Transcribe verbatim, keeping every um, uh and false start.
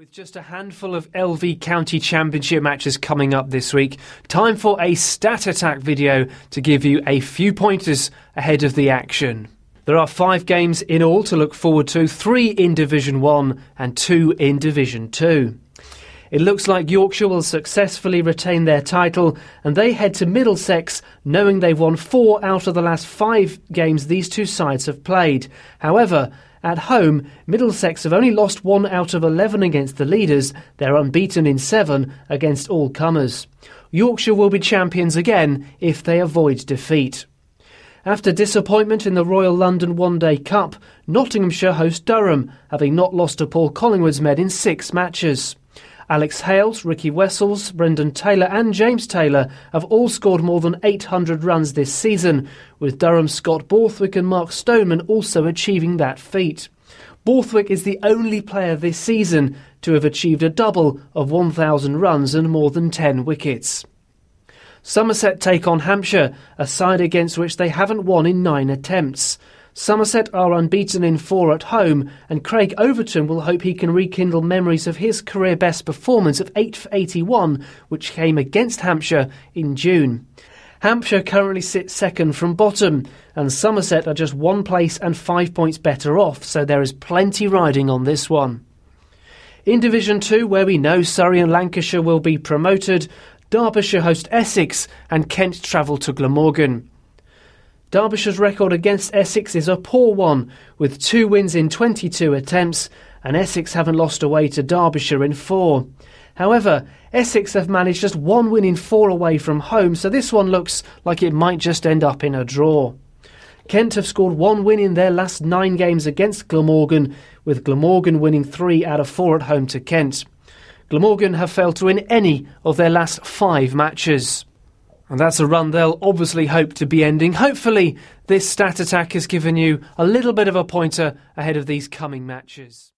With just a handful of L V County Championship matches coming up this week, time for a Stat Attack video to give you a few pointers ahead of the action. There are five games in all to look forward to, three in Division one and two in Division two. It looks like Yorkshire will successfully retain their title, and they head to Middlesex knowing they've won four out of the last five games these two sides have played. However, at home, Middlesex have only lost one out of eleven against the leaders. They're unbeaten in seven against all comers. Yorkshire will be champions again if they avoid defeat. After disappointment in the Royal London One Day Cup, Nottinghamshire host Durham, having not lost to Paul Collingwood's men in six matches. Alex Hales, Ricky Wessels, Brendan Taylor and James Taylor have all scored more than eight hundred runs this season, with Durham's Scott Borthwick and Mark Stoneman also achieving that feat. Borthwick is the only player this season to have achieved a double of one thousand runs and more than ten wickets. Somerset take on Hampshire, a side against which they haven't won in nine attempts. Somerset are unbeaten in four at home, and Craig Overton will hope he can rekindle memories of his career best performance of eight for eighty-one, which came against Hampshire in June. Hampshire currently sits second from bottom, and Somerset are just one place and five points better off, so there is plenty riding on this one. In Division two, where we know Surrey and Lancashire will be promoted, Derbyshire host Essex and Kent travel to Glamorgan. Derbyshire's record against Essex is a poor one, with two wins in twenty-two attempts, and Essex haven't lost away to Derbyshire in four. However, Essex have managed just one win in four away from home, so this one looks like it might just end up in a draw. Kent have scored one win in their last nine games against Glamorgan, with Glamorgan winning three out of four at home to Kent. Glamorgan have failed to win any of their last five matches. And that's a run they'll obviously hope to be ending. Hopefully this Stat Attack has given you a little bit of a pointer ahead of these coming matches.